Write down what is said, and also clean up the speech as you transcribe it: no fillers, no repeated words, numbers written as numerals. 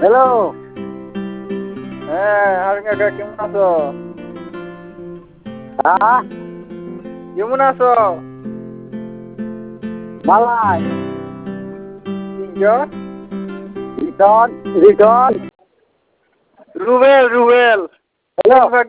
Hello. হ্যাঁ, হারুন কাকা কেমন আছো? হ্যাঁ, কেমন আছো? মালাই। তিনজন? রিটন। রুবেল। হ্যালো।